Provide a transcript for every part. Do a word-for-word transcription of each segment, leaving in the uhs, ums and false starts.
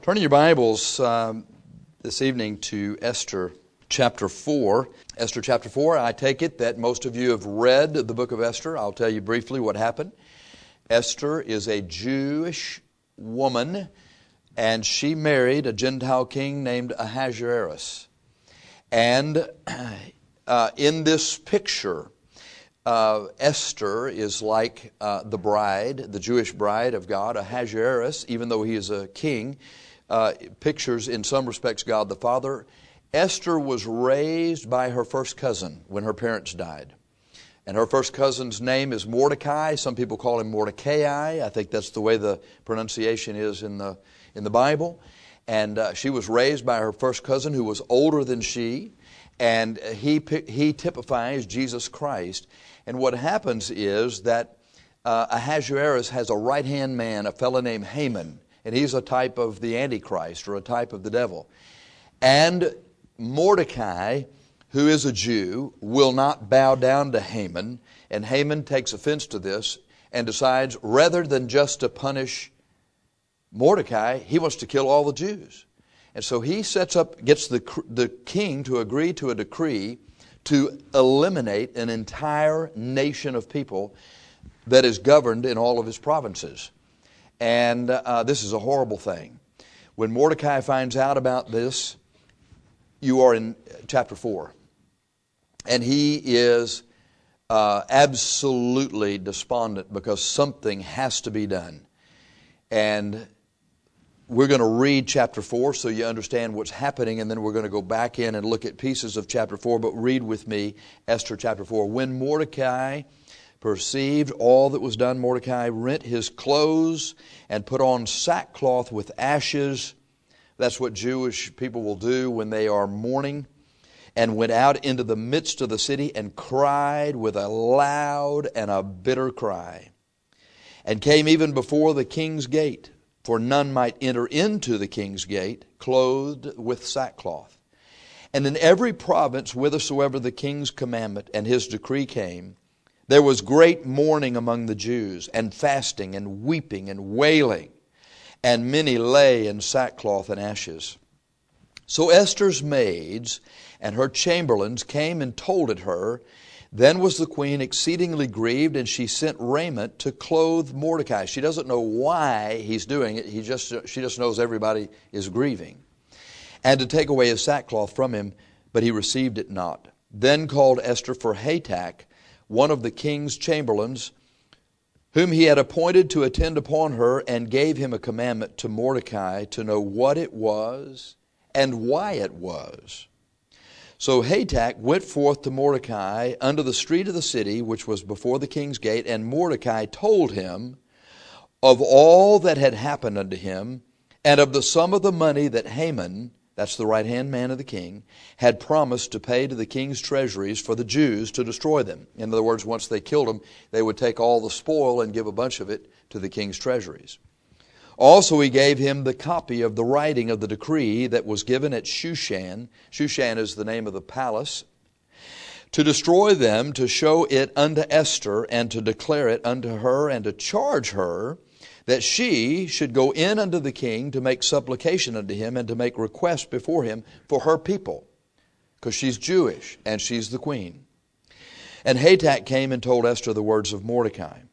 Turn in your Bibles um, this evening to Esther chapter four. Esther chapter four, I take it that most of you have read the book of Esther. I'll tell you briefly what happened. Esther is a Jewish woman, and she married a Gentile king named Ahasuerus. And uh, in this picture, uh, Esther is like uh, the bride, the Jewish bride of God. Ahasuerus, even though he is a king, Uh, pictures in some respects God the Father. Esther was raised by her first cousin when her parents died. And her first cousin's name is Mordecai. Some people call him Mordecai. I think that's the way the pronunciation is in the in the Bible. And uh, she was raised by her first cousin who was older than she. And he, he typifies Jesus Christ. And what happens is that uh, Ahasuerus has a right-hand man, a fellow named Haman. And he's a type of the Antichrist or a type of the devil. And Mordecai, who is a Jew, will not bow down to Haman. And Haman takes offense to this and decides rather than just to punish Mordecai, he wants to kill all the Jews. And so he sets up, gets the, the king to agree to a decree to eliminate an entire nation of people that is governed in all of his provinces. And uh, this is a horrible thing. When Mordecai finds out about this, you are in chapter four. And he is uh, absolutely despondent because something has to be done. And we're going to read chapter four so you understand what's happening, and then we're going to go back in and look at pieces of chapter four. But read with me Esther chapter four. When Mordecai perceived all that was done, Mordecai rent his clothes and put on sackcloth with ashes. That's what Jewish people will do when they are mourning. And went out into the midst of the city and cried with a loud and a bitter cry. And came even before the king's gate, for none might enter into the king's gate, clothed with sackcloth. And in every province whithersoever the king's commandment and his decree came, there was great mourning among the Jews, and fasting, and weeping, and wailing, and many lay in sackcloth and ashes. So Esther's maids and her chamberlains came and told it her. Then was the queen exceedingly grieved, and she sent raiment to clothe Mordecai. She doesn't know why he's doing it. He just she just knows everybody is grieving. And to take away his sackcloth from him, but he received it not. Then called Esther for Hatach, one of the king's chamberlains, whom he had appointed to attend upon her, and gave him a commandment to Mordecai to know what it was and why it was. So Hatach went forth to Mordecai unto the street of the city, which was before the king's gate, and Mordecai told him of all that had happened unto him, and of the sum of the money that Haman, that's the right-hand man of the king, had promised to pay to the king's treasuries for the Jews to destroy them. In other words, once they killed them, they would take all the spoil and give a bunch of it to the king's treasuries. Also he gave him the copy of the writing of the decree that was given at Shushan. Shushan is the name of the palace. To destroy them, to show it unto Esther, and to declare it unto her, and to charge her that she should go in unto the king to make supplication unto him and to make request before him for her people, because she's Jewish and she's the queen. And Hatach came and told Esther the words of Mordecai.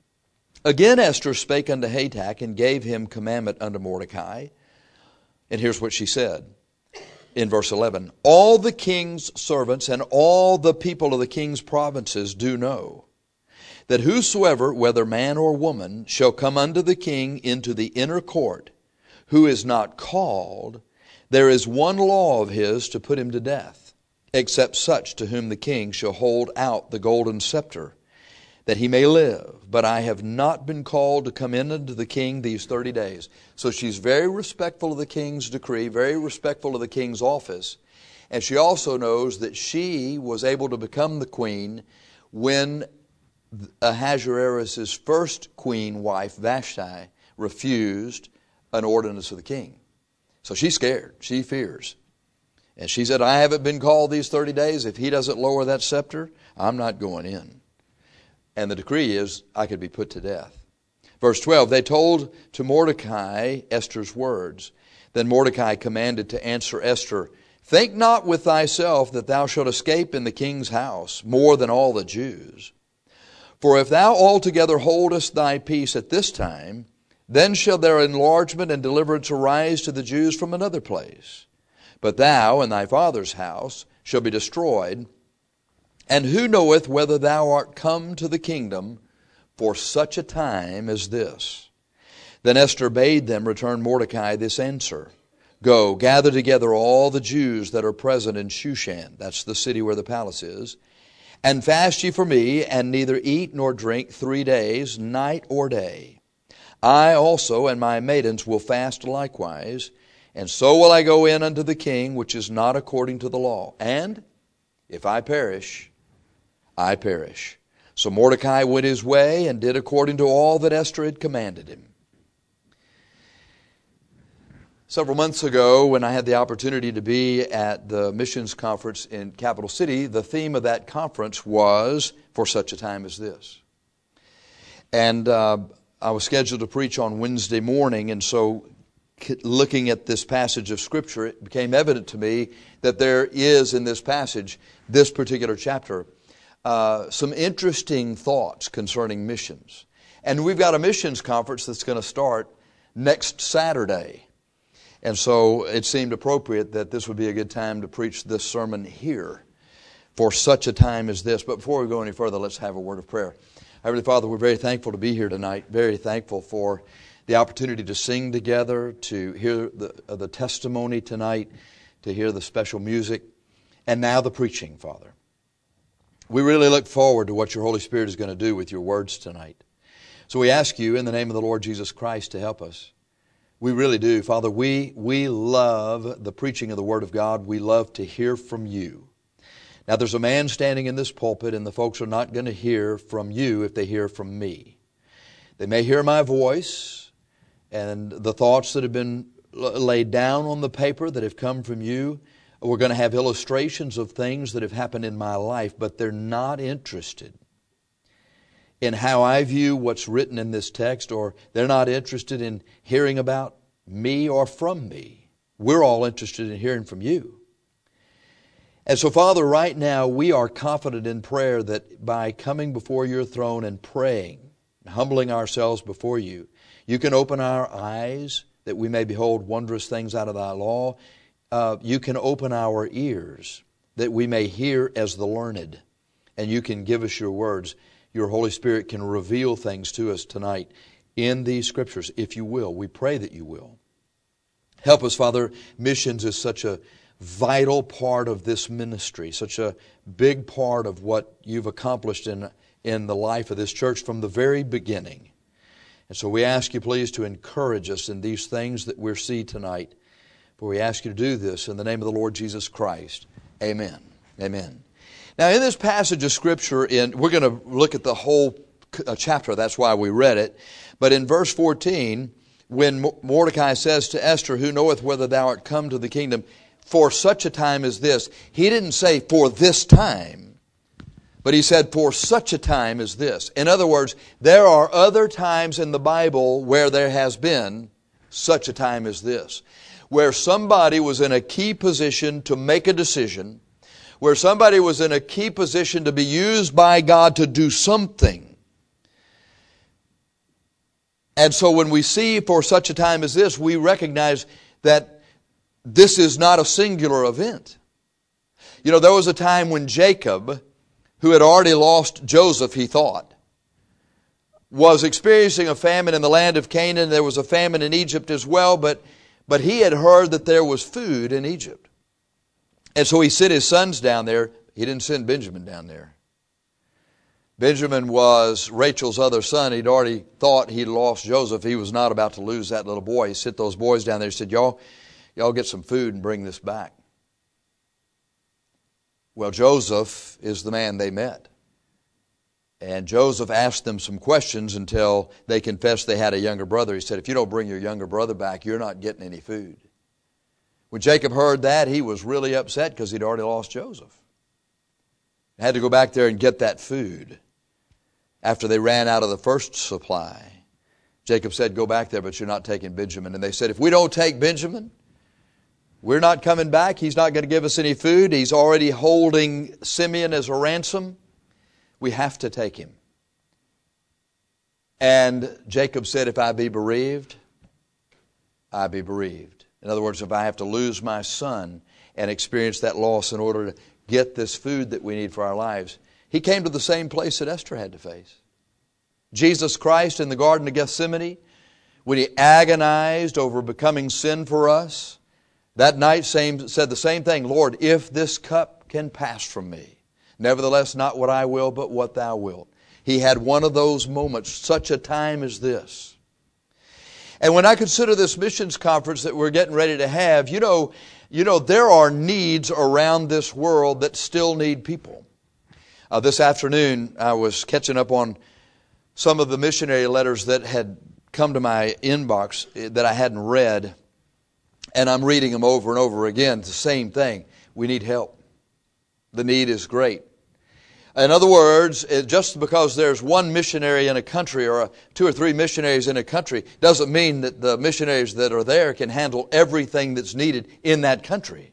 Again Esther spake unto Hatach and gave him commandment unto Mordecai. And here's what she said in verse eleven. All the king's servants and all the people of the king's provinces do know that whosoever, whether man or woman, shall come unto the king into the inner court, who is not called, there is one law of his to put him to death, except such to whom the king shall hold out the golden scepter, that he may live. But I have not been called to come in unto the king these thirty days. So she's very respectful of the king's decree, very respectful of the king's office. And she also knows that she was able to become the queen when Ahasuerus' first queen wife, Vashti, refused an ordinance of the king. So she's scared. She fears. And she said, I haven't been called these thirty days. If he doesn't lower that scepter, I'm not going in. And the decree is, I could be put to death. Verse twelve, they told to Mordecai Esther's words. Then Mordecai commanded to answer Esther, "Think not with thyself that thou shalt escape in the king's house more than all the Jews. For if thou altogether holdest thy peace at this time, then shall their enlargement and deliverance arise to the Jews from another place. But thou and thy father's house shall be destroyed. And who knoweth whether thou art come to the kingdom for such a time as this?" Then Esther bade them return Mordecai this answer, "Go, gather together all the Jews that are present in Shushan," that's the city where the palace is, "and fast ye for me, and neither eat nor drink three days, night or day. I also and my maidens will fast likewise, and so will I go in unto the king, which is not according to the law. And if I perish, I perish." So Mordecai went his way and did according to all that Esther had commanded him. Several months ago, when I had the opportunity to be at the missions conference in Capital City, the theme of that conference was, "For such a time as this." And uh, I was scheduled to preach on Wednesday morning, and so looking at this passage of Scripture, it became evident to me that there is in this passage, this particular chapter, uh, some interesting thoughts concerning missions. And we've got a missions conference that's going to start next Saturday. And so it seemed appropriate that this would be a good time to preach this sermon here for such a time as this. But before we go any further, let's have a word of prayer. Heavenly Father, we're very thankful to be here tonight, very thankful for the opportunity to sing together, to hear the, uh, the testimony tonight, to hear the special music, and now the preaching, Father. We really look forward to what your Holy Spirit is going to do with your words tonight. So we ask you in the name of the Lord Jesus Christ to help us. We really do. Father, we, we love the preaching of the Word of God. We love to hear from you. Now, there's a man standing in this pulpit, and the folks are not going to hear from you if they hear from me. They may hear my voice and the thoughts that have been laid down on the paper that have come from you. We're going to have illustrations of things that have happened in my life, but they're not interested in how I view what's written in this text, or they're not interested in hearing about me or from me. We're all interested in hearing from you. And so, Father, right now we are confident in prayer that by coming before your throne and praying, humbling ourselves before you, you can open our eyes that we may behold wondrous things out of thy law. Uh, you can open our ears that we may hear as the learned. And you can give us your words. Your Holy Spirit can reveal things to us tonight in these Scriptures, if you will. We pray that you will. Help us, Father. Missions is such a vital part of this ministry, such a big part of what you've accomplished in, in the life of this church from the very beginning. And so we ask you, please, to encourage us in these things that we see tonight. For we ask you to do this in the name of the Lord Jesus Christ. Amen. Amen. Now, in this passage of Scripture, in, we're going to look at the whole chapter. That's why we read it. But in verse fourteen, when Mordecai says to Esther, "Who knoweth whether thou art come to the kingdom for such a time as this?" He didn't say for this time, but he said for such a time as this. In other words, there are other times in the Bible where there has been such a time as this, where somebody was in a key position to make a decision, where somebody was in a key position to be used by God to do something. And so when we see for such a time as this, we recognize that this is not a singular event. You know, there was a time when Jacob, who had already lost Joseph, he thought, was experiencing a famine in the land of Canaan. There was a famine in Egypt as well, but, but he had heard that there was food in Egypt. And so he sent his sons down there. He didn't send Benjamin down there. Benjamin was Rachel's other son. He'd already thought he'd lost Joseph. He was not about to lose that little boy. He sent those boys down there. He said, y'all, y'all get some food and bring this back. Well, Joseph is the man they met. And Joseph asked them some questions until they confessed they had a younger brother. He said, if you don't bring your younger brother back, you're not getting any food. When Jacob heard that, he was really upset because he'd already lost Joseph. He had to go back there and get that food after they ran out of the first supply. Jacob said, go back there, but you're not taking Benjamin. And they said, if we don't take Benjamin, we're not coming back. He's not going to give us any food. He's already holding Simeon as a ransom. We have to take him. And Jacob said, if I be bereaved, I be bereaved. In other words, if I have to lose my son and experience that loss in order to get this food that we need for our lives. He came to the same place that Esther had to face. Jesus Christ in the Garden of Gethsemane, when He agonized over becoming sin for us, that night same, said the same thing, Lord, if this cup can pass from me, nevertheless not what I will, but what Thou wilt. He had one of those moments, such a time as this. And when I consider this missions conference that we're getting ready to have, you know, you know there are needs around this world that still need people. Uh, this afternoon, I was catching up on some of the missionary letters that had come to my inbox that I hadn't read, and I'm reading them over and over again. It's the same thing. We need help. The need is great. In other words, just because there's one missionary in a country or two or three missionaries in a country doesn't mean that the missionaries that are there can handle everything that's needed in that country.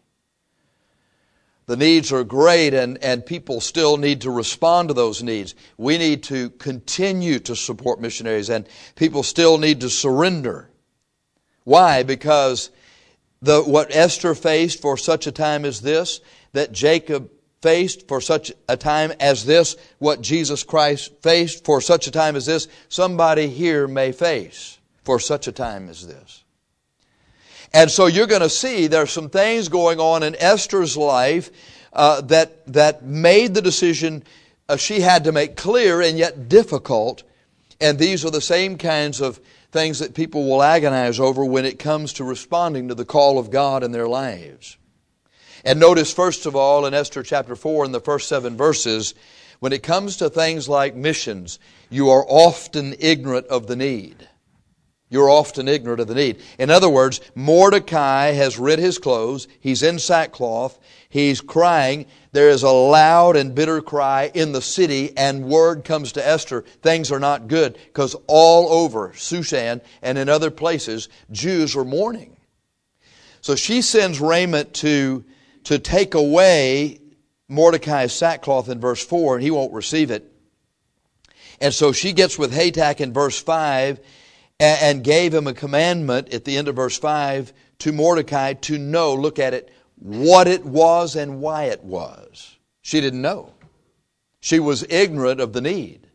The needs are great, and, and people still need to respond to those needs. We need to continue to support missionaries, and people still need to surrender. Why? Because the what Esther faced for such a time as this, that Jacob faced for such a time as this, what Jesus Christ faced for such a time as this, somebody here may face for such a time as this. And so you're going to see there's some things going on in Esther's life uh, that that made the decision uh, she had to make clear and yet difficult. And these are the same kinds of things that people will agonize over when it comes to responding to the call of God in their lives. And notice, first of all, in Esther chapter four, in the first seven verses, when it comes to things like missions, you are often ignorant of the need. You're often ignorant of the need. In other words, Mordecai has rent his clothes. He's in sackcloth. He's crying. There is a loud and bitter cry in the city, and word comes to Esther, things are not good, because all over Shushan and in other places, Jews are mourning. So she sends raiment to, to take away Mordecai's sackcloth in verse four, and he won't receive it. And so she gets with Hatak in verse five, and gave him a commandment at the end of verse five to Mordecai to know, look at it, what it was and why it was. She didn't know. She was ignorant of the need.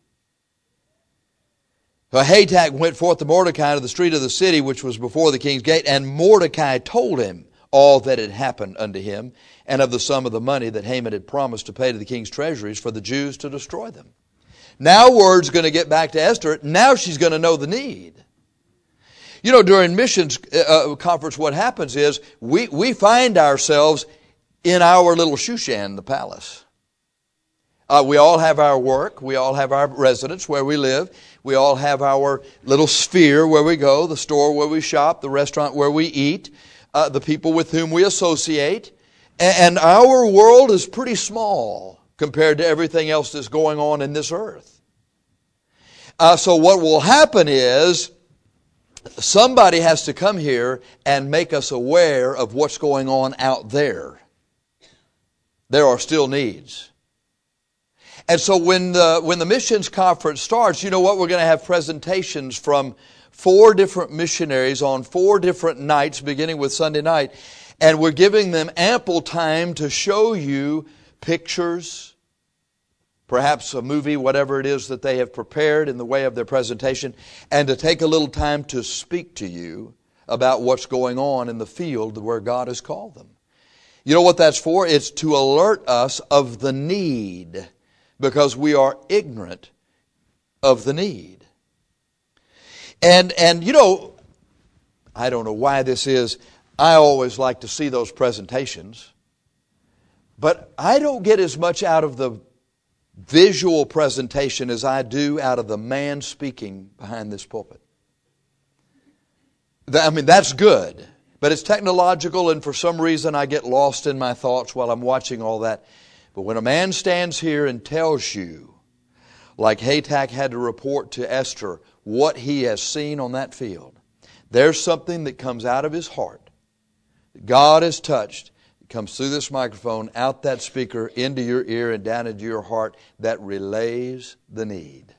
So Hatak went forth to Mordecai to the street of the city, which was before the king's gate, and Mordecai told him all that had happened unto him, and of the sum of the money that Haman had promised to pay to the king's treasuries for the Jews to destroy them. Now word's going to get back to Esther. Now she's going to know the need. You know, during missions uh, conference, what happens is we, we find ourselves in our little Shushan, the palace. Uh, we all have our work. We all have our residence where we live. We all have our little sphere where we go, the store where we shop, the restaurant where we eat, uh, the people with whom we associate. And, and our world is pretty small compared to everything else that's going on in this earth. Uh, so what will happen is somebody has to come here and make us aware of what's going on out there. There are still needs. And so when the, when the missions conference starts, you know what? We're going to have presentations from four different missionaries on four different nights, beginning with Sunday night. And we're giving them ample time to show you pictures, perhaps a movie, whatever it is that they have prepared in the way of their presentation, and to take a little time to speak to you about what's going on in the field where God has called them. You know what that's for? It's to alert us of the need, because we are ignorant of the need. And, and you know, I don't know why this is. I always like to see those presentations, but I don't get as much out of the visual presentation as I do out of the man speaking behind this pulpit. I mean, that's good, but it's technological, and for some reason I get lost in my thoughts while I'm watching all that. But when a man stands here and tells you, like Hatak had to report to Esther what he has seen on that field. There's something that comes out of his heart. God has touched. It comes through this microphone, out that speaker, into your ear and down into your heart that relays the need.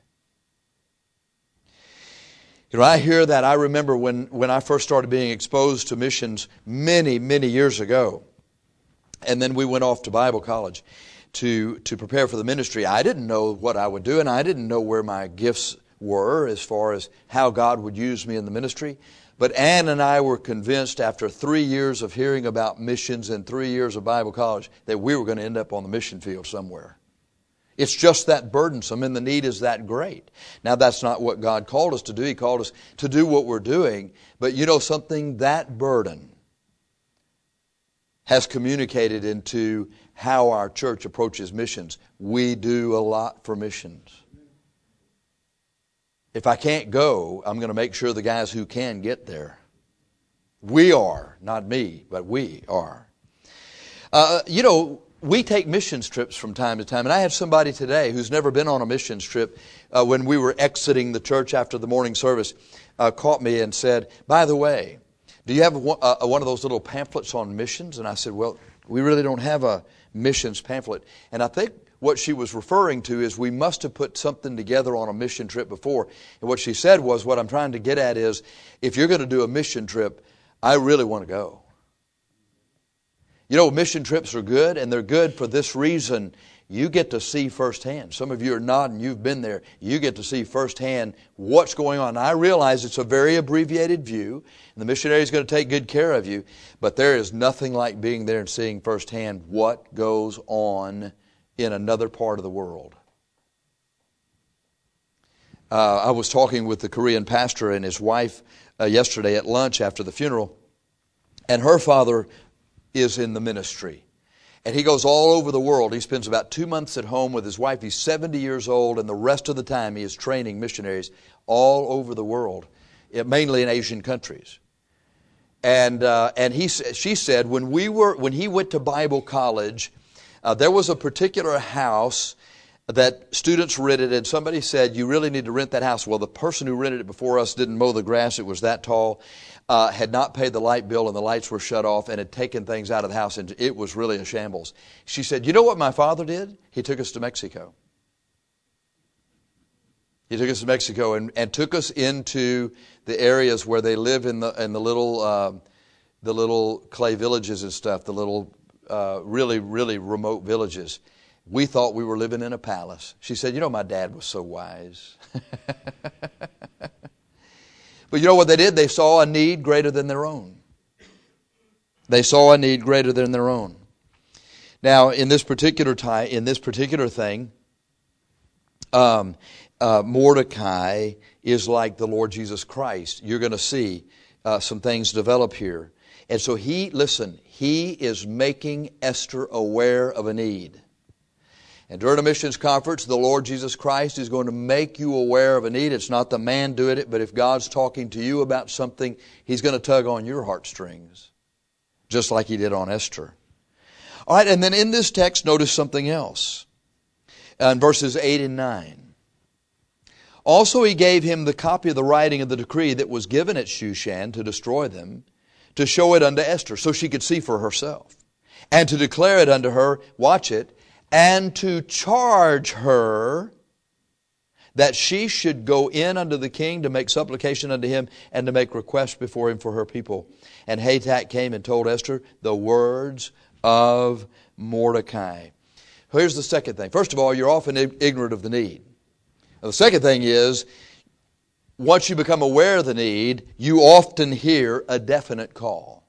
You know, I hear that. I remember when, when I first started being exposed to missions many, many years ago. And then we went off to Bible college to, to prepare for the ministry. I didn't know what I would do, and I didn't know where my gifts were as far as how God would use me in the ministry. But Ann and I were convinced after three years of hearing about missions and three years of Bible college that we were going to end up on the mission field somewhere. It's just that burdensome, and the need is that great. Now, that's not what God called us to do. He called us to do what we're doing. But you know something? That burden has communicated into how our church approaches missions. We do a lot for missions. If I can't go, I'm going to make sure the guys who can get there. We are, not me, but we are. Uh, you know, we take missions trips from time to time. And I had somebody today who's never been on a missions trip, uh, when we were exiting the church after the morning service, uh, caught me and said, by the way, do you have one, uh, one of those little pamphlets on missions? And I said, well, we really don't have a missions pamphlet. And I think what she was referring to is we must have put something together on a mission trip before. And what she said was, what I'm trying to get at is, if you're going to do a mission trip, I really want to go. You know, mission trips are good, and they're good for this reason. You get to see firsthand. Some of you are nodding, you've been there. You get to see firsthand what's going on. I realize it's a very abbreviated view, and the missionary is going to take good care of you, but there is nothing like being there and seeing firsthand what goes on in another part of the world. Uh, I was talking with the Korean pastor and his wife uh, yesterday at lunch after the funeral, and her father is in the ministry. And he goes all over the world. He spends about two months at home with his wife. He's seventy years old, and the rest of the time he is training missionaries all over the world, mainly in Asian countries. And uh, and he she said when we were when he went to Bible college, uh, there was a particular house that students rented, and somebody said, you really need to rent that house. Well, the person who rented it before us didn't mow the grass. It was that tall. Uh, had not paid the light bill, and the lights were shut off, and had taken things out of the house, and it was really a shambles. She said, you know what my father did? He took us to Mexico. He took us to Mexico and, and took us into the areas where they live in the in the little uh, the little clay villages and stuff, the little uh, really, really remote villages. We thought we were living in a palace. She said, you know, my dad was so wise. But you know what they did? They saw a need greater than their own. They saw a need greater than their own. Now, in this particular time, in this particular thing, um, uh, Mordecai is like the Lord Jesus Christ. You're going to see uh, some things develop here. And so he, listen, he is making Esther aware of a need. And during a missions conference, the Lord Jesus Christ is going to make you aware of a need. It's not the man doing it, but if God's talking to you about something, He's going to tug on your heartstrings, just like He did on Esther. All right, and then in this text, notice something else. In verses eight and nine. Also He gave him the copy of the writing of the decree that was given at Shushan to destroy them, to show it unto Esther, so she could see for herself, and to declare it unto her, watch it, and to charge her that she should go in unto the king to make supplication unto him and to make request before him for her people. And Hatak came and told Esther the words of Mordecai. Here's the second thing. First of all, you're often ignorant of the need. The second thing is, once you become aware of the need, you often hear a definite call.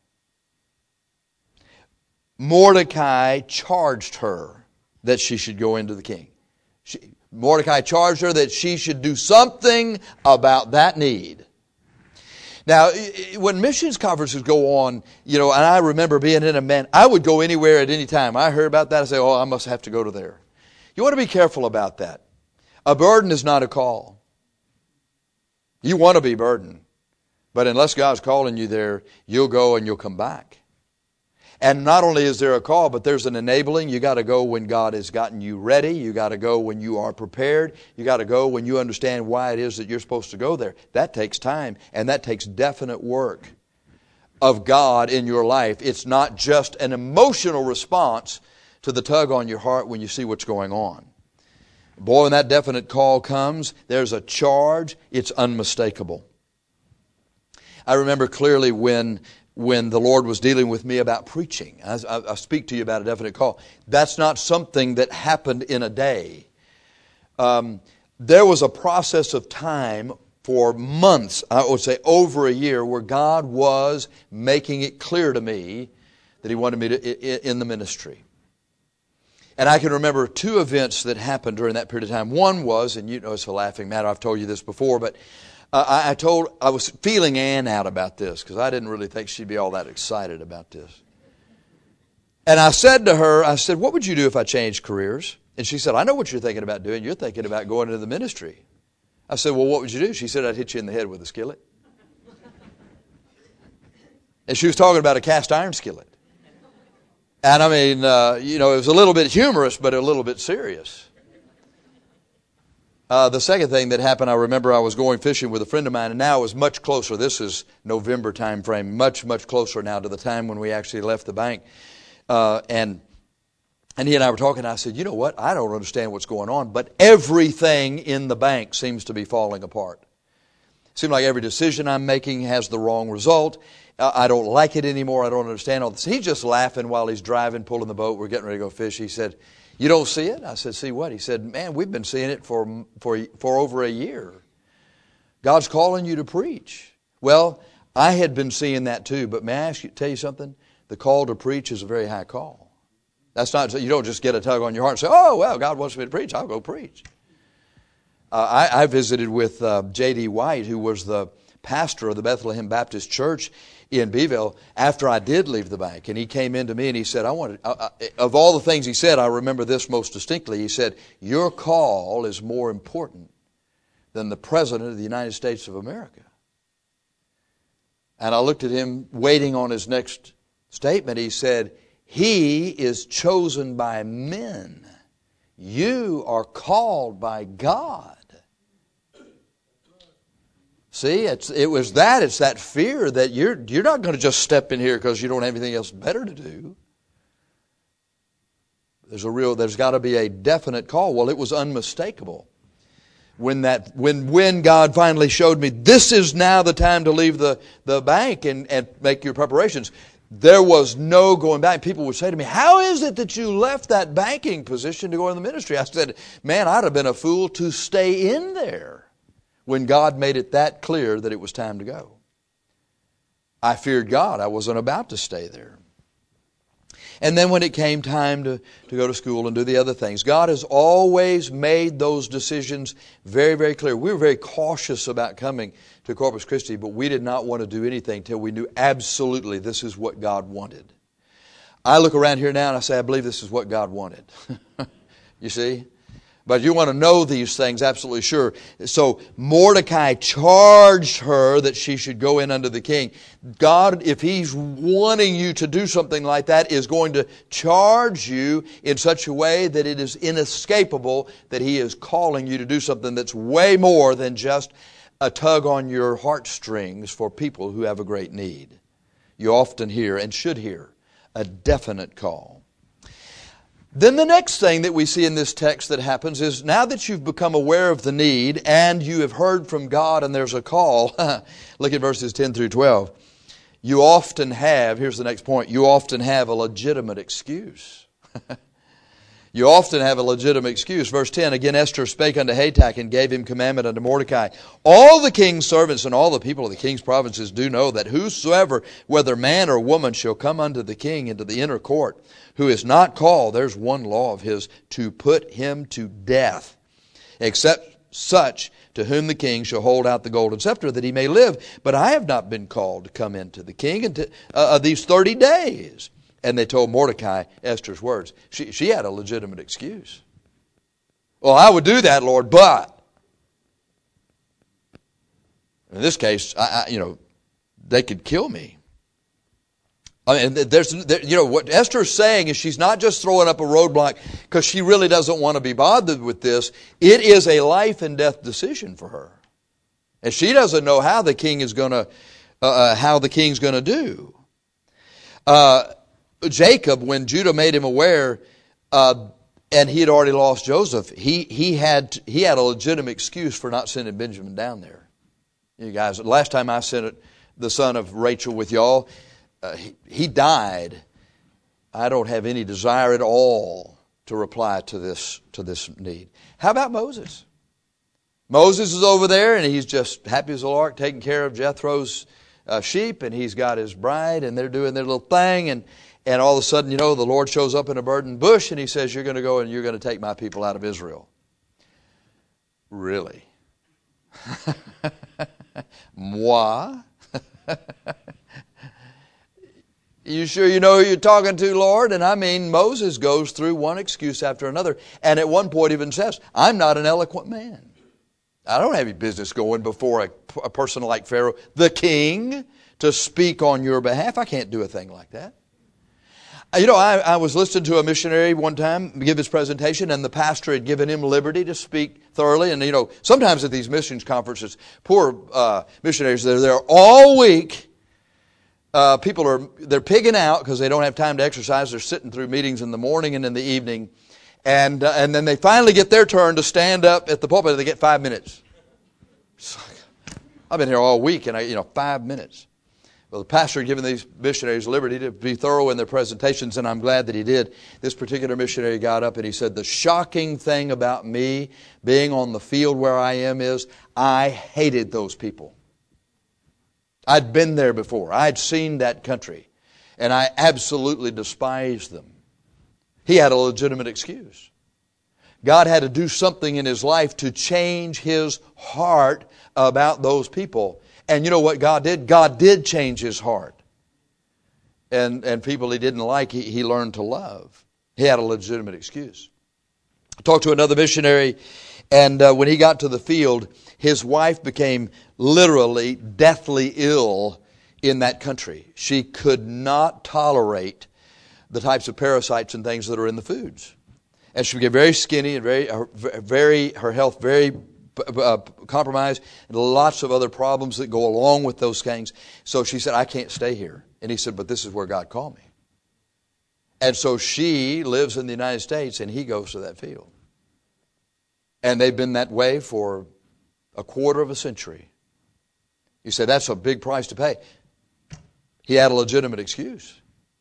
Mordecai charged her that she should go into the king. She, Mordecai charged her that she should do something about that need. Now, when missions conferences go on, you know, and I remember being in a man, I would go anywhere at any time. I heard about that, I say, oh, I must have to go to there. You want to be careful about that. A burden is not a call. You want to be burdened. But unless God's calling you there, you'll go and you'll come back. And not only is there a call, but there's an enabling. You got to go when God has gotten you ready. You got to go when you are prepared. You got to go when you understand why it is that you're supposed to go there. That takes time, and that takes definite work of God in your life. It's not just an emotional response to the tug on your heart when you see what's going on. Boy, when that definite call comes, there's a charge. It's unmistakable. I remember clearly when when the Lord was dealing with me about preaching. I, I, I speak to you about a definite call. That's not something that happened in a day. Um, there was a process of time for months, I would say over a year, where God was making it clear to me that He wanted me to in the ministry. And I can remember two events that happened during that period of time. One was, and you know it's a laughing matter, I've told you this before, but uh, I, I told, I was feeling Ann out about this because I didn't really think she'd be all that excited about this. And I said to her, I said, what would you do if I changed careers? And she said, I know what you're thinking about doing. You're thinking about going into the ministry. I said, well, what would you do? She said, I'd hit you in the head with a skillet. And she was talking about a cast iron skillet. And I mean, uh, you know, it was a little bit humorous, but a little bit serious. Uh, the second thing that happened, I remember I was going fishing with a friend of mine, and now it was much closer. This is November time frame, much, much closer now to the time when we actually left the bank. Uh, and and he and I were talking, and I said, you know what, I don't understand what's going on, but everything in the bank seems to be falling apart. It seems like every decision I'm making has the wrong result. I don't like it anymore. I don't understand all this. He's just laughing while he's driving, pulling the boat. We're getting ready to go fish. He said, you don't see it? I said, see what? He said, man, we've been seeing it for, for, for over a year. God's calling you to preach. Well, I had been seeing that too, but may I ask you, tell you something? The call to preach is a very high call. That's not, you don't just get a tug on your heart and say, oh, well, God wants me to preach. I'll go preach. Uh, I, I visited with uh, J D White, who was the pastor of the Bethlehem Baptist Church in Beeville after I did leave the bank. And he came in to me and he said, I wanted, uh, uh, of all the things he said, I remember this most distinctly. He said, your call is more important than the President of the United States of America. And I looked at him waiting on his next statement. He said, he is chosen by men. You are called by God. See, it's, it was that, it's that fear that you're, you're not going to just step in here because you don't have anything else better to do. There's a real, there's got to be a definite call. Well, it was unmistakable. When that, when, when God finally showed me, this is now the time to leave the, the bank and, and make your preparations, there was no going back. People would say to me, how is it that you left that banking position to go in the ministry? I said, man, I'd have been a fool to stay in there when God made it that clear that it was time to go. I feared God. I wasn't about to stay there. And then when it came time to, to go to school and do the other things, God has always made those decisions very, very clear. We were very cautious about coming to Corpus Christi, but we did not want to do anything until we knew absolutely this is what God wanted. I look around here now and I say, I believe this is what God wanted. You see? But you want to know these things, absolutely sure. So Mordecai charged her that she should go in unto the king. God, if He's wanting you to do something like that, is going to charge you in such a way that it is inescapable that He is calling you to do something that's way more than just a tug on your heartstrings for people who have a great need. You often hear, and should hear, a definite call. Then the next thing that we see in this text that happens is now that you've become aware of the need and you have heard from God and there's a call, look at verses ten through twelve. You often have, here's the next point, you often have a legitimate excuse. You often have a legitimate excuse. Verse ten, again Esther spake unto Hatach and gave him commandment unto Mordecai. All the king's servants and all the people of the king's provinces do know that whosoever, whether man or woman, shall come unto the king into the inner court, who is not called, there's one law of his, to put him to death, except such to whom the king shall hold out the golden scepter that he may live. But I have not been called to come into the king into uh, these thirty days. And they told Mordecai Esther's words. She, she had a legitimate excuse. Well, I would do that, Lord, but in this case, I, I, you know, they could kill me. I mean, there's, there, you know, what Esther's saying is she's not just throwing up a roadblock because she really doesn't want to be bothered with this. It is a life and death decision for her. And she doesn't know how the king is going to, uh, how the king's going to do. Uh, Jacob, when Judah made him aware, uh, and he had already lost Joseph, he, he had, he had a legitimate excuse for not sending Benjamin down there. You guys, last time I sent it, the son of Rachel with y'all, uh, he, he died. I don't have any desire at all to reply to this, to this need. How about Moses? Moses is over there and he's just happy as a lark taking care of Jethro's uh, sheep, and he's got his bride and they're doing their little thing, and, and all of a sudden, you know, the Lord shows up in a burning bush and he says, you're going to go and you're going to take my people out of Israel. Really? Moi? You sure you know who you're talking to, Lord? And I mean, Moses goes through one excuse after another, and at one point even says, I'm not an eloquent man. I don't have any business going before a, a person like Pharaoh, the king, to speak on your behalf. I can't do a thing like that. You know, I, I was listening to a missionary one time give his presentation, and the pastor had given him liberty to speak thoroughly. And, you know, sometimes at these missions conferences, poor uh, missionaries, they're there all week. Uh, people are, they're pigging out because they don't have time to exercise. They're sitting through meetings in the morning and in the evening. And uh, and then they finally get their turn to stand up at the pulpit, and they get five minutes. Like, I've been here all week, and I, you know, five minutes. Well, the pastor had given these missionaries liberty to be thorough in their presentations, and I'm glad that he did. This particular missionary got up and he said, the shocking thing about me being on the field where I am is I hated those people. I'd been there before. I'd seen that country, and I absolutely despised them. He had a legitimate excuse. God had to do something in his life to change his heart about those people. And you know what God did? God did change his heart. And, and people he didn't like, he, he learned to love. He had a legitimate excuse. I talked to another missionary, and uh, when he got to the field, his wife became literally deathly ill in that country. She could not tolerate the types of parasites and things that are in the foods. And she became very skinny and very, very her health very uh, compromised, and lots of other problems that go along with those things. So she said, I can't stay here. And he said, but this is where God called me. And so she lives in the United States, and he goes to that field. And they've been that way for a quarter of a century. You say, that's a big price to pay. He had a legitimate excuse.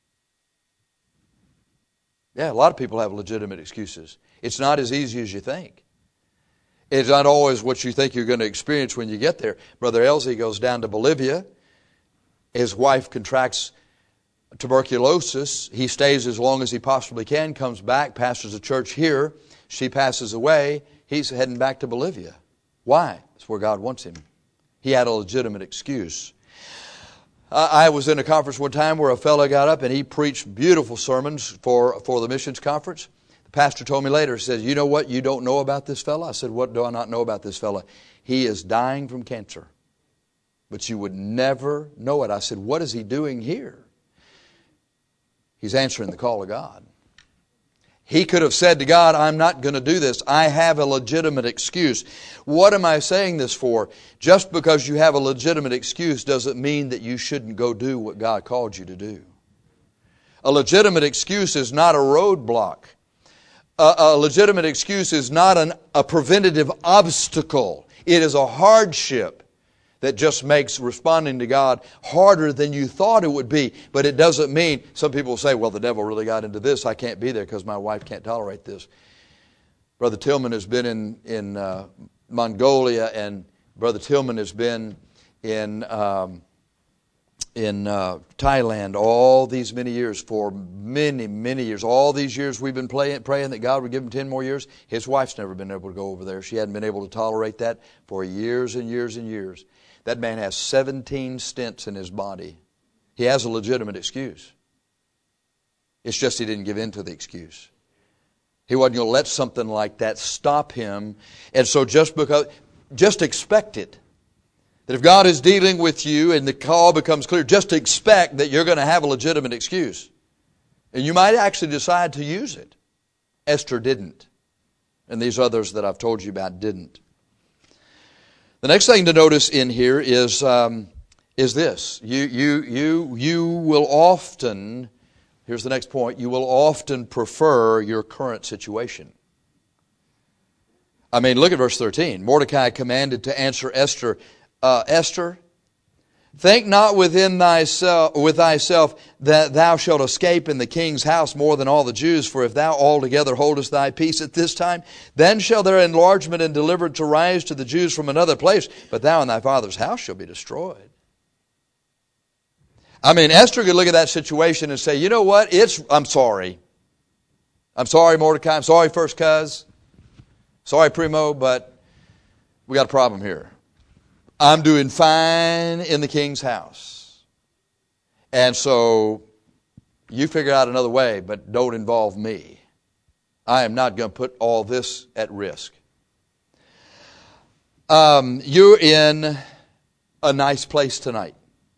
Yeah, a lot of people have legitimate excuses. It's not as easy as you think. It's not always what you think you're going to experience when you get there. Brother Elsie goes down to Bolivia. His wife contracts tuberculosis. He stays as long as he possibly can, comes back, pastors a church here. She passes away. He's heading back to Bolivia. Why? It's where God wants him. He had a legitimate excuse. I was in a conference one time where a fellow got up and he preached beautiful sermons for, for the missions conference. The pastor told me later, he said, you know what you don't know about this fellow? I said, what do I not know about this fellow? He is dying from cancer. But you would never know it. I said, what is he doing here? He's answering the call of God. He could have said to God, I'm not going to do this. I have a legitimate excuse. What am I saying this for? Just because you have a legitimate excuse doesn't mean that you shouldn't go do what God called you to do. A legitimate excuse is not a roadblock. A, a legitimate excuse is not an, a preventative obstacle. It is a hardship that just makes responding to God harder than you thought it would be. But it doesn't mean, some people say, well, the devil really got into this. I can't be there because my wife can't tolerate this. Brother Tillman has been in, in uh, Mongolia, and Brother Tillman has been in, um, in uh, Thailand all these many years, for many, many years. All these years we've been praying, praying that God would give him ten more years. His wife's never been able to go over there. She hadn't been able to tolerate that for years and years and years. That man has seventeen stents in his body. He has a legitimate excuse. It's just he didn't give in to the excuse. He wasn't going to let something like that stop him. And so just because, just expect it. That if God is dealing with you and the call becomes clear, just expect that you're going to have a legitimate excuse. And you might actually decide to use it. Esther didn't. And these others that I've told you about didn't. The next thing to notice in here is um, is this. You, you, you, you will often, here's the next point, you will often prefer your current situation. I mean, look at verse thirteen. Mordecai commanded to answer Esther, uh, Esther, think not within thyself, with thyself that thou shalt escape in the king's house more than all the Jews, for if thou altogether holdest thy peace at this time, then shall their enlargement and deliverance arise to the Jews from another place, but thou and thy father's house shall be destroyed. I mean, Esther could look at that situation and say, you know what, it's, I'm sorry. I'm sorry, Mordecai, I'm sorry, first cuz. Sorry, Primo, but we got a problem here. I'm doing fine in the king's house. And so you figure out another way, but don't involve me. I am not going to put all this at risk. Um, you're in a nice place tonight.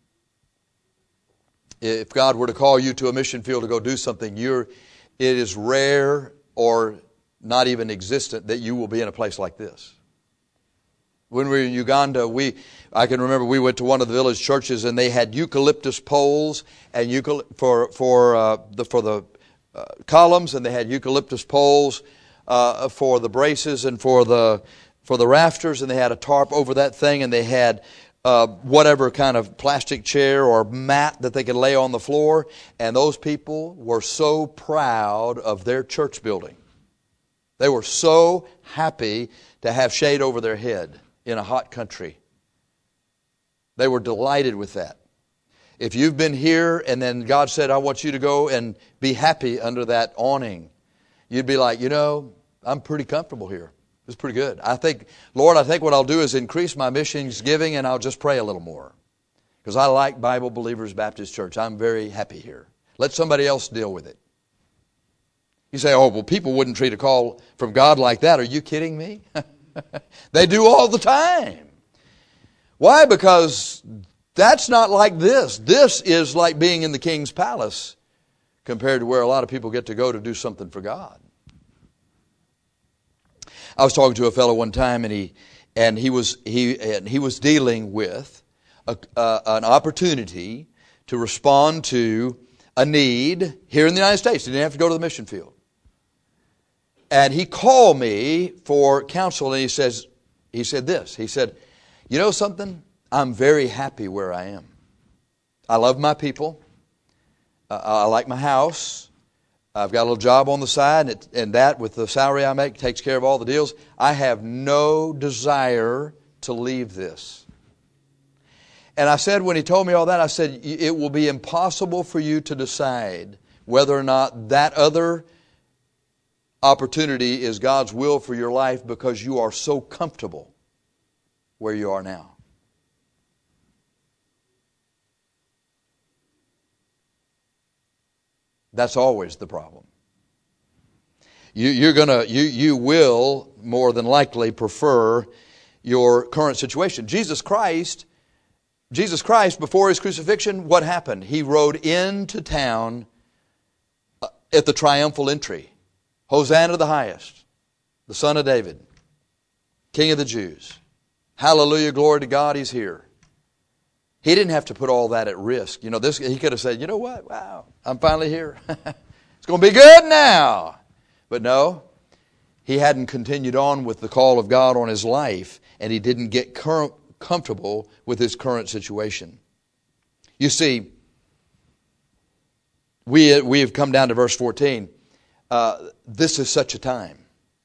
If God were to call you to a mission field to go do something, you're, it is rare or not even existent that you will be in a place like this. When we were in Uganda, we I can remember we went to one of the village churches and they had eucalyptus poles and eucalypt, for for uh, the for the uh, columns, and they had eucalyptus poles uh, for the braces and for the for the rafters, and they had a tarp over that thing, and they had uh, whatever kind of plastic chair or mat that they could lay on the floor. And those people were so proud of their church building. They were so happy to have shade over their head in a hot country. They were delighted with that. If you've been here and then God said, I want you to go and be happy under that awning, you'd be like, you know, I'm pretty comfortable here. It's pretty good. I think, Lord, I think what I'll do is increase my missions giving, and I'll just pray a little more. Because I like Bible Believers Baptist Church. I'm very happy here. Let somebody else deal with it. You say, oh, well, people wouldn't treat a call from God like that. Are you kidding me? They do all the time. Why? Because that's not like this. This is like being in the king's palace compared to where a lot of people get to go to do something for God. I was talking to a fellow one time, and he and he was he and he was dealing with a, uh, an opportunity to respond to a need here in the United States. He didn't have to go to the mission field. And he called me for counsel, and he says, he said this. He said, you know something? I'm very happy where I am. I love my people. Uh, I like my house. I've got a little job on the side, and, it, and that, with the salary I make, takes care of all the deals. I have no desire to leave this. And I said, when he told me all that, I said, it will be impossible for you to decide whether or not that other opportunity is God's will for your life, because you are so comfortable where you are now. That's always the problem. You, you're gonna, you, you will more than likely prefer your current situation. Jesus Christ, Jesus Christ, before His crucifixion, what happened? He rode into town at the triumphal entry. Hosanna to the highest, the Son of David, King of the Jews. Hallelujah, glory to God, He's here. He didn't have to put all that at risk. You know, this he could have said, you know what, wow, I'm finally here. It's going to be good now. But no, he hadn't continued on with the call of God on his life, and he didn't get cur- comfortable with his current situation. You see, we, we have come down to verse fourteen. Uh, this is such a time.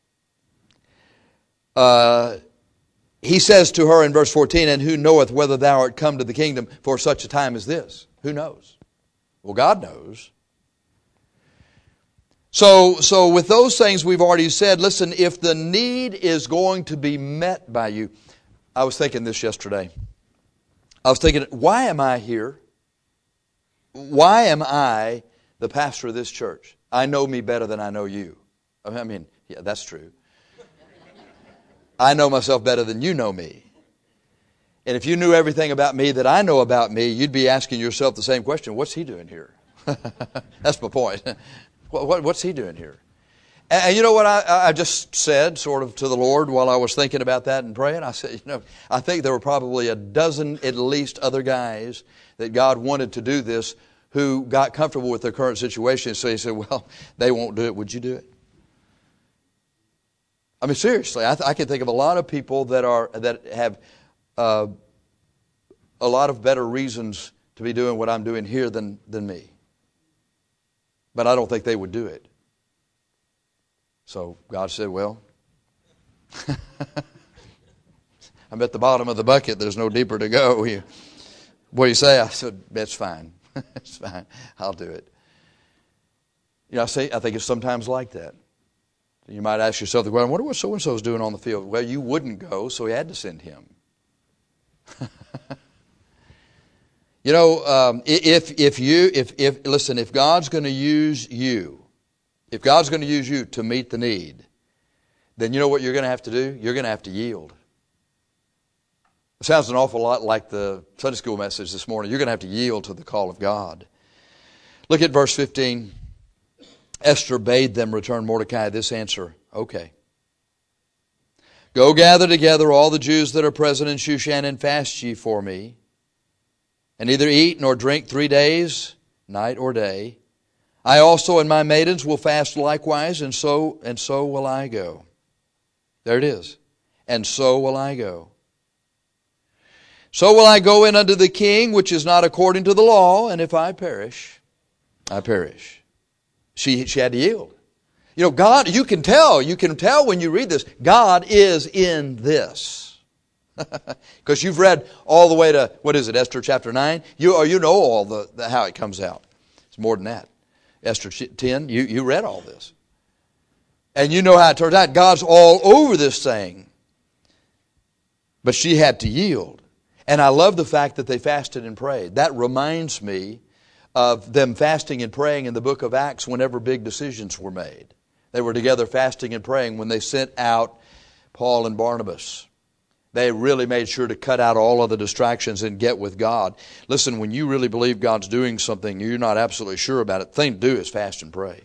Uh, he says to her in verse fourteen, and who knoweth whether thou art come to the kingdom for such a time as this? Who knows? Well, God knows. So, so with those things we've already said, listen, if the need is going to be met by you, I was thinking this yesterday. I was thinking, why am I here? Why am I the pastor of this church? I know me better than I know you. I mean, yeah, that's true. I know myself better than you know me. And if you knew everything about me that I know about me, you'd be asking yourself the same question, what's he doing here? That's my point. what, what, what's he doing here? And, and you know what I, I just said sort of to the Lord while I was thinking about that and praying? I said, you know, I think there were probably a dozen at least other guys that God wanted to do this who got comfortable with their current situation. So he said, well, they won't do it. Would you do it? I mean, seriously, I, th- I can think of a lot of people that are that have uh, a lot of better reasons to be doing what I'm doing here than, than me. But I don't think they would do it. So God said, well, I'm at the bottom of the bucket. There's no deeper to go. You, what do you say? I said, that's fine. It's fine. I'll do it. You know, I say, I think it's sometimes like that. You might ask yourself the question, I wonder what so-and-so is doing on the field. Well, you wouldn't go, so he had to send him. You know, um, if if you if if listen, if God's going to use you, if God's going to use you to meet the need, then you know what you're going to have to do? You're going to have to yield. It sounds an awful lot like the Sunday school message this morning. You're going to have to yield to the call of God. Look at verse fifteen. Esther bade them return Mordecai this answer. Okay. Go gather together all the Jews that are present in Shushan and fast ye for me. And neither eat nor drink three days, night or day. I also and my maidens will fast likewise, and so and so will I go. There it is. And so will I go. So will I go in unto the king, which is not according to the law, and if I perish, I perish. She, she had to yield. You know, God, you can tell, you can tell when you read this, God is in this. Because you've read all the way to, what is it, Esther chapter nine? You, or you know all the, the how it comes out. It's more than that. Esther ten, you, you read all this. And you know how it turns out. God's all over this thing. But she had to yield. And I love the fact that they fasted and prayed. That reminds me of them fasting and praying in the book of Acts whenever big decisions were made. They were together fasting and praying when they sent out Paul and Barnabas. They really made sure to cut out all of the distractions and get with God. Listen, when you really believe God's doing something, you're not absolutely sure about it, the thing to do is fast and pray.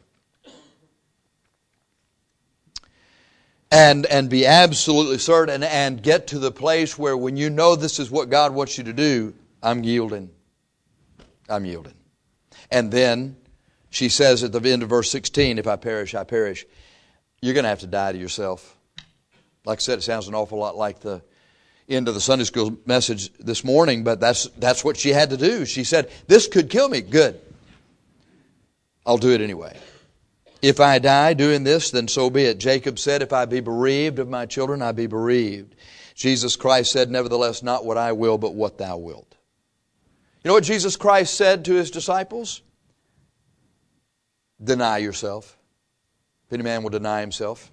And and be absolutely certain and get to the place where when you know this is what God wants you to do, I'm yielding. I'm yielding. And then she says at the end of verse sixteen, if I perish, I perish. You're going to have to die to yourself. Like I said, it sounds an awful lot like the end of the Sunday school message this morning, but that's that's what she had to do. She said, this could kill me. Good. I'll do it anyway. If I die doing this, then so be it. Jacob said, if I be bereaved of my children, I be bereaved. Jesus Christ said, nevertheless, not what I will, but what thou wilt. You know what Jesus Christ said to his disciples? Deny yourself. If any man will deny himself.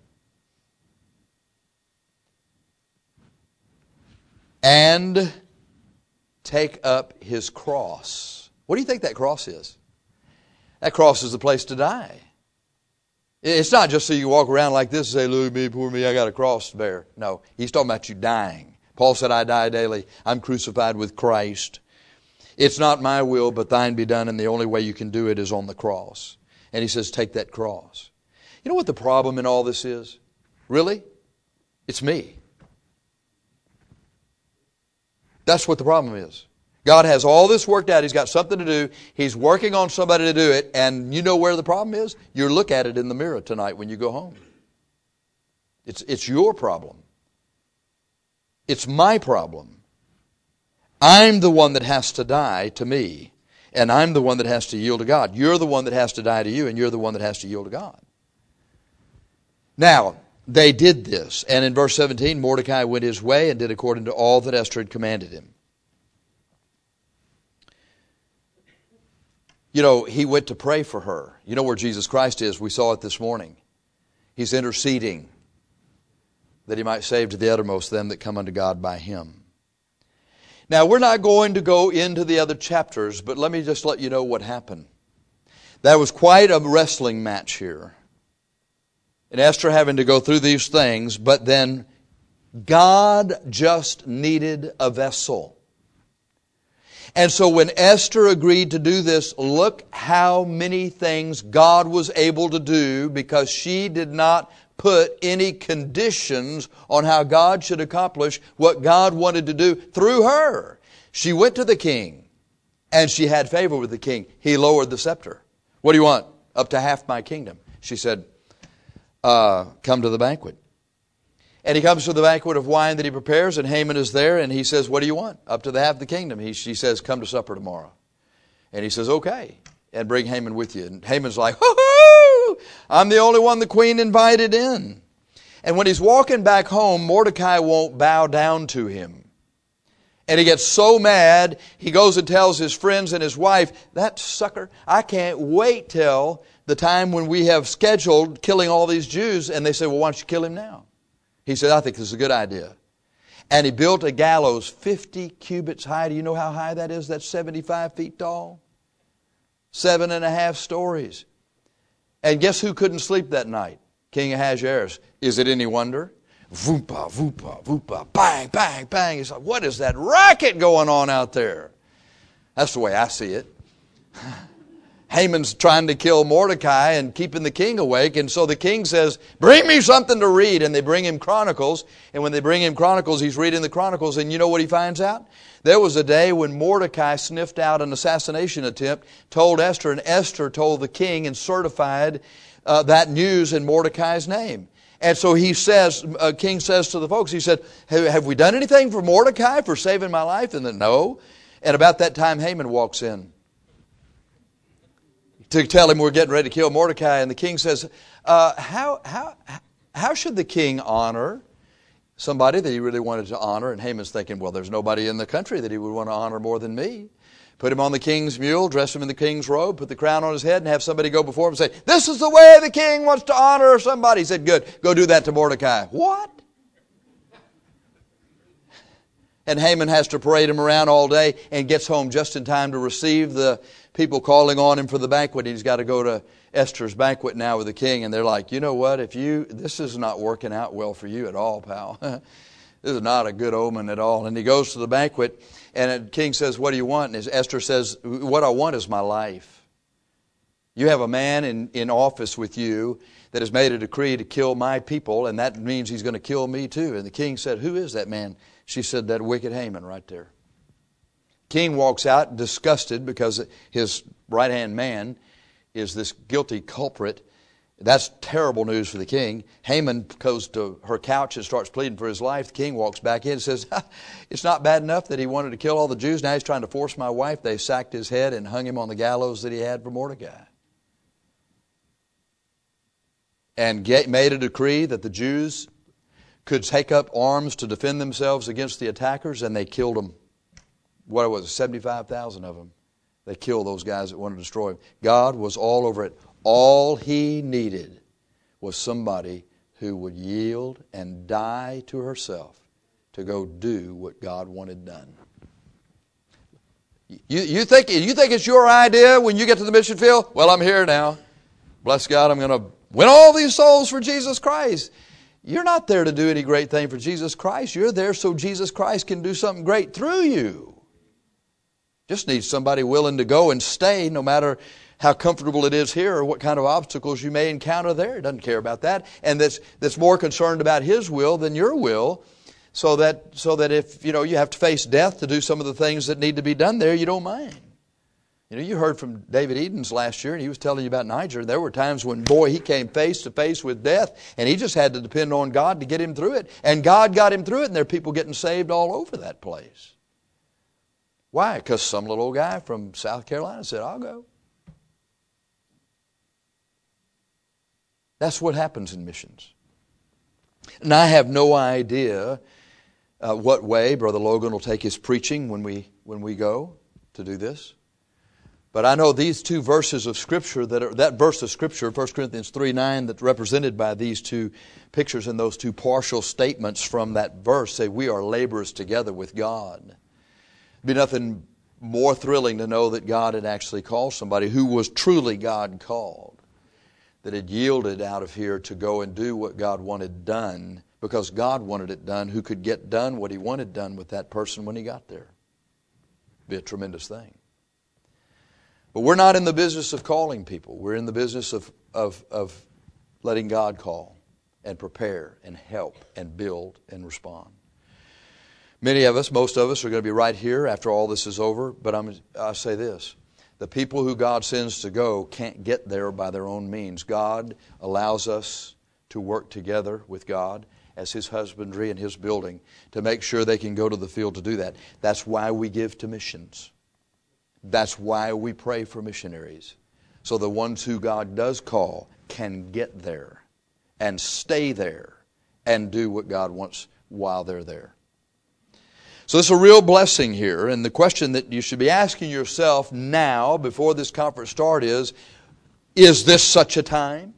And take up his cross. What do you think that cross is? That cross is the place to die. It's not just so you walk around like this and say, look at me, poor me, I got a cross to bear. No, he's talking about you dying. Paul said, I die daily. I'm crucified with Christ. It's not my will, but thine be done, and the only way you can do it is on the cross. And he says, take that cross. You know what the problem in all this is? Really? It's me. That's what the problem is. God has all this worked out. He's got something to do. He's working on somebody to do it. And you know where the problem is? You look at it in the mirror tonight when you go home. It's, it's your problem. It's my problem. I'm the one that has to die to me. And I'm the one that has to yield to God. You're the one that has to die to you. And you're the one that has to yield to God. Now, they did this. And in verse seventeen, Mordecai went his way and did according to all that Esther had commanded him. You know, he went to pray for her. You know where Jesus Christ is. We saw it this morning. He's interceding that he might save to the uttermost them that come unto God by him. Now, we're not going to go into the other chapters, but let me just let you know what happened. There was quite a wrestling match here. And Esther having to go through these things, but then God just needed a vessel. And so when Esther agreed to do this, look how many things God was able to do, because she did not put any conditions on how God should accomplish what God wanted to do through her. She went to the king, and she had favor with the king. He lowered the scepter. What do you want? Up to half my kingdom. She said, uh, come to the banquet. And he comes to the banquet of wine that he prepares, and Haman is there, and he says, what do you want? Up to the half of the kingdom. He, she says, come to supper tomorrow. And he says, okay, and bring Haman with you. And Haman's like, hoo-hoo! I'm the only one the queen invited in. And when he's walking back home, Mordecai won't bow down to him. And he gets so mad, he goes and tells his friends and his wife, that sucker, I can't wait till the time when we have scheduled killing all these Jews. And they say, well, why don't you kill him now? He said, I think this is a good idea. And he built a gallows fifty cubits high. Do you know how high that is? That's seventy-five feet tall. Seven and a half stories. And guess who couldn't sleep that night? King Ahasuerus. Is it any wonder? Voopa, voopa, voopa, bang, bang, bang. He's like, what is that racket going on out there? That's the way I see it. Haman's trying to kill Mordecai and keeping the king awake. And so the king says, bring me something to read. And they bring him Chronicles. And when they bring him Chronicles, he's reading the Chronicles. And you know what he finds out? There was a day when Mordecai sniffed out an assassination attempt, told Esther, and Esther told the king and certified uh, that news in Mordecai's name. And so he says, uh, king says to the folks, he said, have, have we done anything for Mordecai for saving my life? And then, no. And about that time, Haman walks in to tell him we're getting ready to kill Mordecai. And the king says, uh, how, how, how should the king honor somebody that he really wanted to honor? And Haman's thinking, well, there's nobody in the country that he would want to honor more than me. Put him on the king's mule, dress him in the king's robe, put the crown on his head, and have somebody go before him and say, this is the way the king wants to honor somebody. He said, good, go do that to Mordecai. What? And Haman has to parade him around all day and gets home just in time to receive the people calling on him for the banquet. He's got to go to Esther's banquet now with the king. And they're like, you know what? If you, this is not working out well for you at all, pal. This is not a good omen at all. And he goes to the banquet, and the king says, what do you want? And Esther says, what I want is my life. You have a man in, in office with you that has made a decree to kill my people, and that means he's going to kill me too. And the king said, who is that man? She said, that wicked Haman right there. King walks out disgusted because his right-hand man is this guilty culprit. That's terrible news for the king. Haman goes to her couch and starts pleading for his life. The king walks back in and says, it's not bad enough that he wanted to kill all the Jews. Now he's trying to force my wife. They sacked his head and hung him on the gallows that he had for Mordecai. And get, made a decree that the Jews could take up arms to defend themselves against the attackers, and they killed them. What was it, seventy-five thousand of them. They killed those guys that wanted to destroy him. God was all over it. All he needed was somebody who would yield and die to herself to go do what God wanted done. You, you, think, you think it's your idea when you get to the mission field? Well, I'm here now. Bless God, I'm going to win all these souls for Jesus Christ. You're not there to do any great thing for Jesus Christ. You're there so Jesus Christ can do something great through you. Just need somebody willing to go and stay no matter how comfortable it is here or what kind of obstacles you may encounter there. He doesn't care about that. And that's, that's more concerned about His will than your will, so that, so that if you know you have to face death to do some of the things that need to be done there, you don't mind. You know, you heard from David Edens last year, and he was telling you about Niger. There were times when, boy, he came face to face with death, and he just had to depend on God to get him through it. And God got him through it, and there are people getting saved all over that place. Why? Because some little old guy from South Carolina said, I'll go. That's what happens in missions. And I have no idea uh, what way Brother Logan will take his preaching when we when we go to do this. But I know these two verses of Scripture, that are, that verse of Scripture, First Corinthians three nine, that's represented by these two pictures and those two partial statements from that verse, say we are laborers together with God. It'd be nothing more thrilling to know that God had actually called somebody who was truly God called, that had yielded out of here to go and do what God wanted done because God wanted it done, who could get done what He wanted done with that person when He got there. Be a tremendous thing. But we're not in the business of calling people. We're in the business of, of, of letting God call and prepare and help and build and respond. Many of us, most of us, are going to be right here after all this is over. But I'm, I'll say this. The people who God sends to go can't get there by their own means. God allows us to work together with God as His husbandry and His building to make sure they can go to the field to do that. That's why we give to missions. That's why we pray for missionaries. So the ones who God does call can get there and stay there and do what God wants while they're there. So it's a real blessing here. And the question that you should be asking yourself now, before this conference starts, is, is this such a time?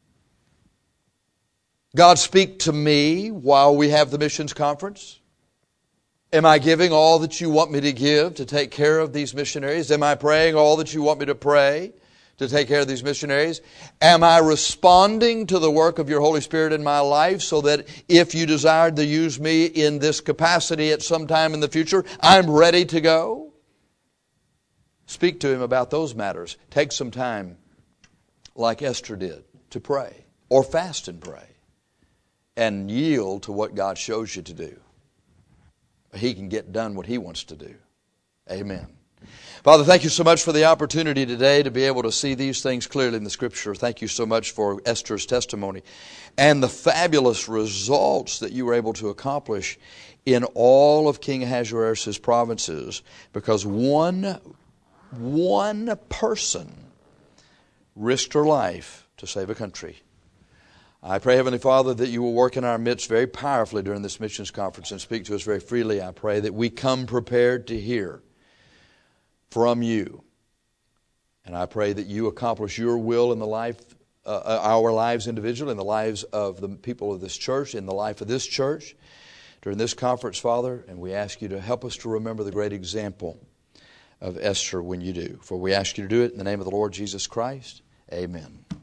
God, speak to me while we have the missions conference. Am I giving all that you want me to give to take care of these missionaries? Am I praying all that you want me to pray to take care of these missionaries? Am I responding to the work of your Holy Spirit in my life so that if you desired to use me in this capacity at some time in the future, I'm ready to go? Speak to Him about those matters. Take some time, like Esther did, to pray or fast and pray and yield to what God shows you to do. He can get done what He wants to do. Amen. Father, thank you so much for the opportunity today to be able to see these things clearly in the Scripture. Thank you so much for Esther's testimony and the fabulous results that you were able to accomplish in all of King Ahasuerus' provinces, because one, one person risked her life to save a country. I pray, Heavenly Father, that you will work in our midst very powerfully during this missions conference and speak to us very freely. I pray that we come prepared to hear from you. And I pray that you accomplish your will in the life, uh, our lives individually, in the lives of the people of this church, in the life of this church during this conference, Father. And we ask you to help us to remember the great example of Esther when you do. For we ask you to do it in the name of the Lord Jesus Christ. Amen.